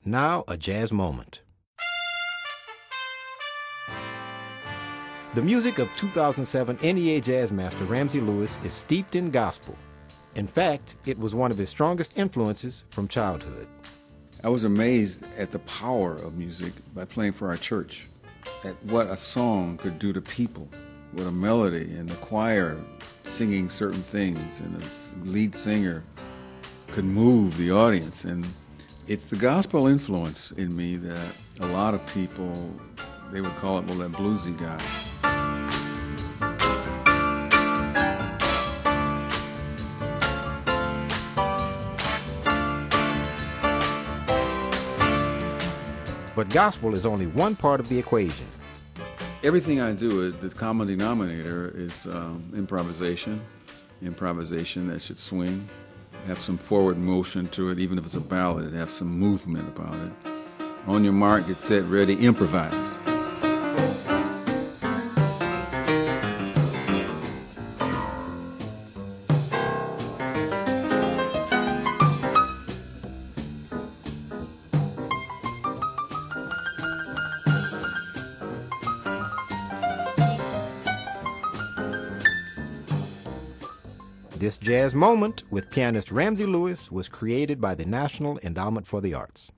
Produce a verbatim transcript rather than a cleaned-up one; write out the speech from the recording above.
Now, a jazz moment. The music of two thousand seven N E A Jazz Master Ramsey Lewis is steeped in gospel. In fact, it was one of his strongest influences from childhood. I was amazed at the power of music by playing for our church, at what a song could do to people, with a melody and the choir singing certain things, and the lead singer could move the audience. And it's the gospel influence in me that a lot of people, they would call it, well, that bluesy guy. But gospel is only one part of the equation. Everything I do, the common denominator is um, improvisation. Improvisation that should swing, have some forward motion to it. Even if it's a ballad, it has some movement about it. On your mark, get set, ready, improvise. This jazz moment with pianist Ramsey Lewis was created by the National Endowment for the Arts.